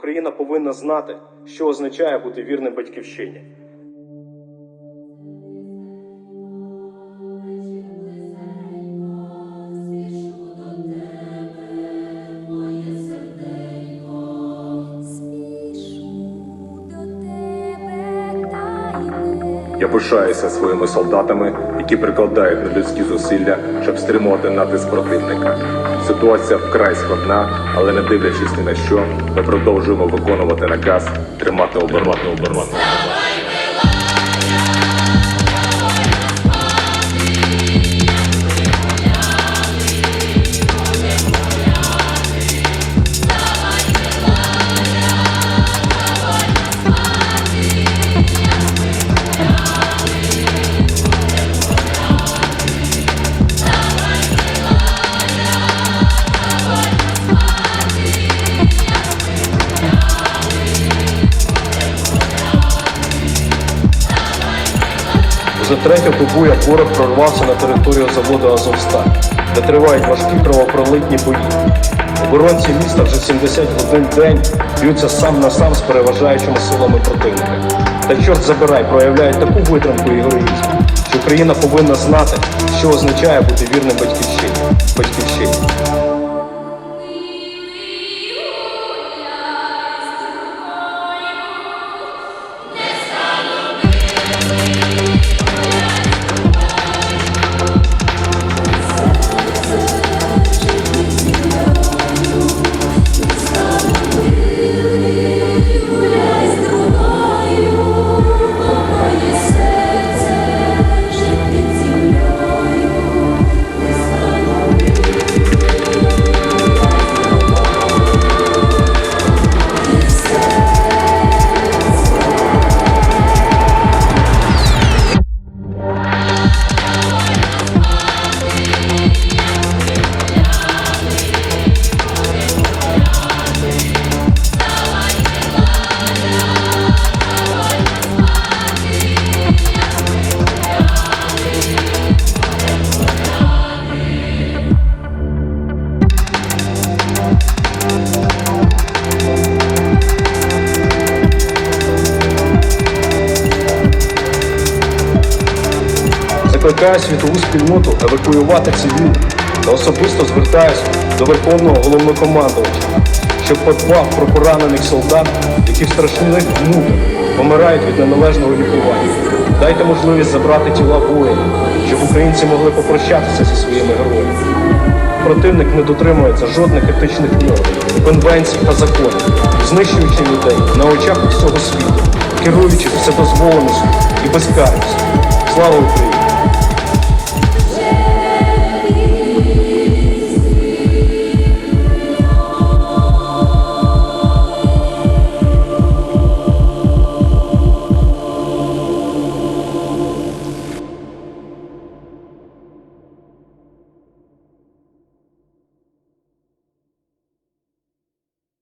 Україна повинна знати, що означає бути вірним батьківщині. Я пишаюся своїми солдатами, які прикладають нелюдські зусилля, щоб стримувати натиск противника. Ситуація вкрай складна, але не дивлячись ні на що, ми продовжуємо виконувати наказ тримати оборону. Вже третю добу, як ворог прорвався на територію заводу «Азовсталь», де тривають важкі кровопролитні бої. Оборонці міста вже 71 день б'ються сам на сам з переважаючими силами противника. Та чорт забирай, проявляють таку витримку і героїзм, що Україна повинна знати, що означає бути вірним батьківщині. Закликаю світову спільноту евакуювати цивільних та особисто звертаюся до Верховного Головнокомандувача, щоб подбав про поранених солдат, які в страшних муках помирають від неналежного лікування. Дайте можливість забрати тіла воїнів, щоб українці могли попрощатися зі своїми героями. Противник не дотримується жодних етичних норм, конвенцій та законів, знищуючи людей на очах усього світу, керуючи вседозволеністю і безкарністю. Слава Україні!